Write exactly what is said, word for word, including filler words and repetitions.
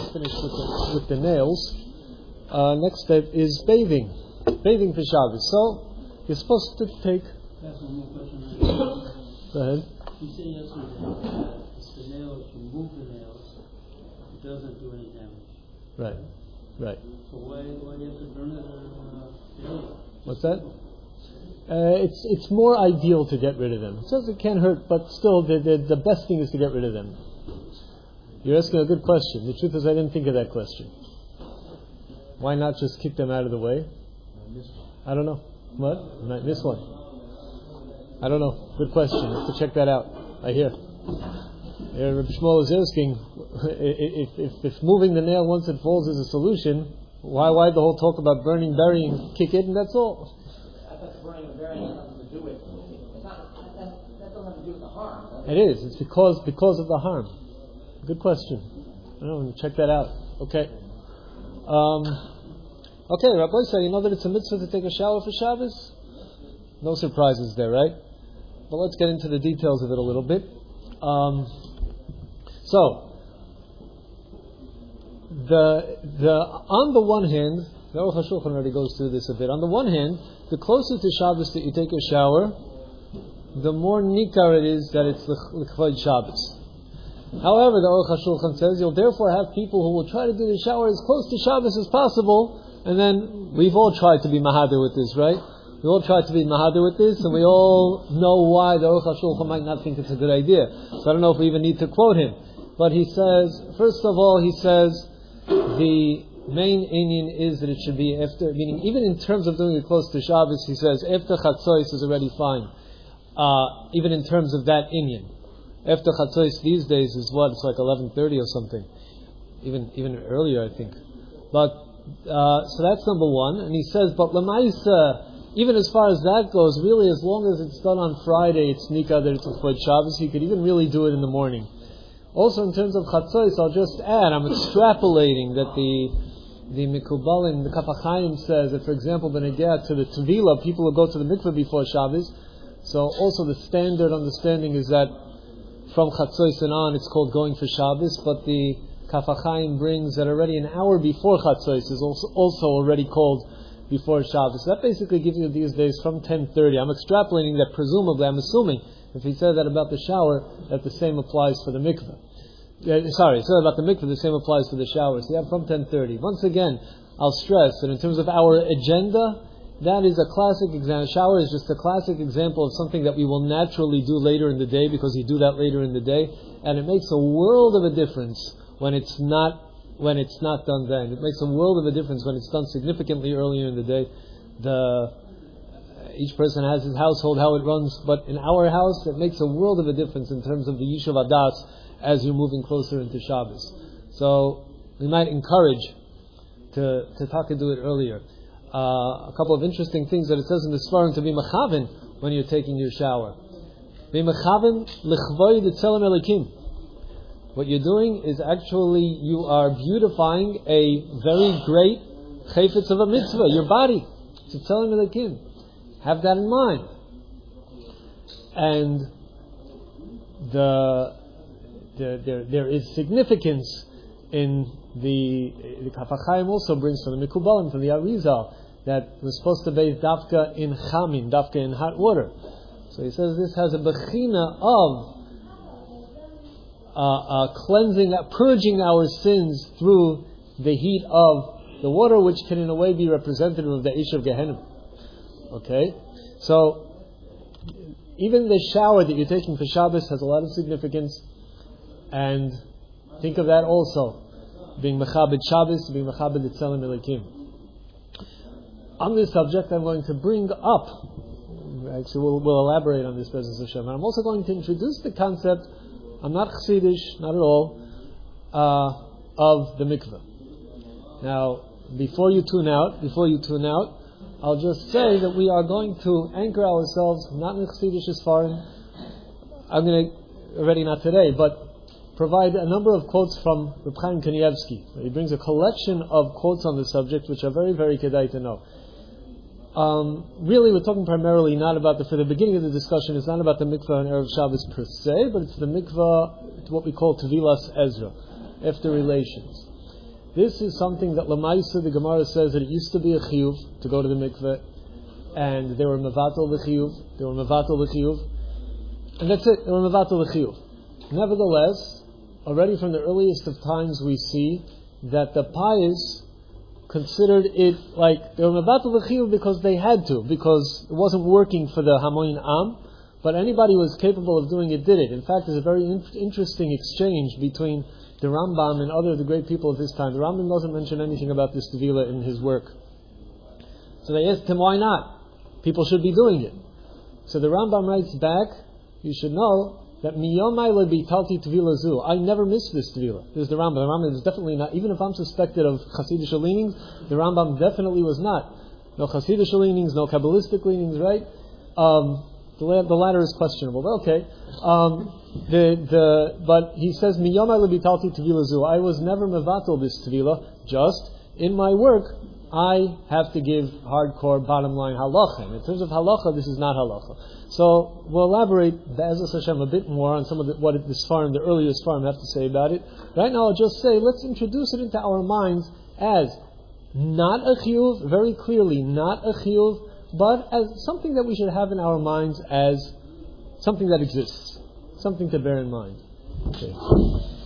finished with the, with the nails, uh, next step is bathing. Bathing for Shabbos. So, you're supposed to take... That's one more question. Go ahead. You said yesterday that if the nails, you move the nails, it doesn't do any damage. Right, right. So why, why do you have to burn it or uh, What's that? Uh, it's it's more ideal to get rid of them. It says it can't hurt, but still, the, the the best thing is to get rid of them. You're asking a good question. The truth is, I didn't think of that question. Why not just kick them out of the way? I don't know. What? I might miss one. I don't know. Good question. I have to check that out. I hear. Yeah, Rabbi Shmuel is asking, if, if, if moving the nail once it falls is a solution, why why the whole talk about burning, burying, kick it, and that's all? I thought burning and burying has nothing to do with it's not, that, that doesn't have to do with the harm. It is. It's because because of the harm. Good question. I don't know. Check that out. Okay. Um, okay, Rabbi said, you know that it's a mitzvah to take a shower for Shabbos? No surprises there, right? But let's get into the details of it a little bit. Um, so, the the on the one hand, the Aruch HaShulchan already goes through this a bit. On the one hand, the closer to Shabbos that you take a shower, the more nikar it is that it's l'chvod Shabbos. However, the Aruch HaShulchan says you'll therefore have people who will try to do the shower as close to Shabbos as possible, and then we've all tried to be mahadir with this, right? We all try to be mahadir with this, and we all know why the Aruch HaShulchan might not think it's a good idea. So I don't know if we even need to quote him. But he says, first of all, he says, the main inyan is that it should be after, meaning even in terms of doing it close to Shabbos, he says, after Chatzos is already fine. Uh, even in terms of that inyan. After Chatzos these days is what? It's like eleven thirty or something. Even even earlier, I think. But, uh, so that's number one. And he says, but Lamaisa, even as far as that goes, really, as long as it's done on Friday, it's nikah that it's l'chvod Shabbos. He could even really do it in the morning. Also, in terms of chatzos, I'll just add, I'm extrapolating that the the Mikubalim, the Kaf HaChaim says that, for example, when it gets to the Tevila, people will go to the mikveh before Shabbos. So, also the standard understanding is that from chatzos and on, it's called going for Shabbos. But the Kaf HaChaim brings that already an hour before chatzos is also also already called before Shabbos. So that basically gives you these days from ten thirty. I'm extrapolating that presumably, I'm assuming, if he said that about the shower, that the same applies for the mikveh. Uh, sorry, he said about the mikveh, the same applies for the shower. So you have from ten thirty. Once again, I'll stress that in terms of our agenda, that is a classic example. Shower is just a classic example of something that we will naturally do later in the day because you do that later in the day. And it makes a world of a difference when it's not when it's not done then. It makes a world of a difference when it's done significantly earlier in the day. The each person has his household, how it runs, but in our house, it makes a world of a difference in terms of the Yishuv Adas as you're moving closer into Shabbos. So we might encourage to to talk and do it earlier. Uh, a couple of interesting things that it says in the Sfarim to be mechaven when you're taking your shower. Be mechaven l'chvoid etzelem elikim. What you're doing is actually you are beautifying a very great chayfetz of a mitzvah, your body. So tell him the kin. Have that in mind. And the, the there there is significance in the the Kaf HaChaim also brings from the Mikubalim, from the Arizal, that we're supposed to bathe dafka in chamin, dafka in hot water. So he says this has a bechina of Uh, uh, cleansing, uh, purging our sins through the heat of the water, which can in a way be representative of the Ish of Gehenna. Okay? So, even the shower that you're taking for Shabbos has a lot of significance, and think of that also, being Mechabed Shabbos, being Mechabed Etzelem Elikim. On this subject, I'm going to bring up, actually we'll, we'll elaborate on this, Bezos Hashem, and I'm also going to introduce the concept, I'm not Chassidish, not at all, uh, of the mikveh. Now, before you tune out, before you tune out, I'll just say that we are going to anchor ourselves, not in Chassidish as far, I'm going to, already not today, but provide a number of quotes from Reb Chaim Kanievsky. He brings a collection of quotes on the subject, which are very, very kedai to know. Um, really, we're talking primarily not about the, for the beginning of the discussion, it's not about the mikvah and Erev Shabbos per se, but it's the mikvah, what we call Tevilas Ezra, after relations. This is something that Lamaisa, the Gemara says that it used to be a chiyuv to go to the mikveh, and they were mevatel the chiyuv, they were mevatel the chiyuv, and that's it, they were mevatel the chiyuv. Nevertheless, already from the earliest of times we see that the pious considered it like they were mevatel the chiyuv because they had to, because it wasn't working for the Hamoin Am, but anybody who was capable of doing it did it. In fact, there's a very in- interesting exchange between the Rambam and other of the great people of his time. The Rambam doesn't mention anything about this Tevila in his work. So they asked him, why not? People should be doing it. So the Rambam writes back, you should know that miyomai lebitalti Tevila zu. I never missed this Tevila. This is the Rambam. The Rambam is definitely not, even if I'm suspected of Hasidic leanings, the Rambam definitely was not. No Hasidic leanings, no Kabbalistic leanings, right? Um, the, la- the latter is questionable, but okay. Um, the, the, but he says, miyomai lebitalti Tevila zu. I was never mevatel this Tevila, just in my work, I have to give hardcore bottom line halacha. In terms of halacha, this is not halacha. So we'll elaborate Be'ezus Hashem a bit more on some of the, what it, this farm, the earliest farm, have to say about it. Right now, I'll just say let's introduce it into our minds as not a chiyuv, very clearly not a chiyuv, but as something that we should have in our minds as something that exists, something to bear in mind. Okay.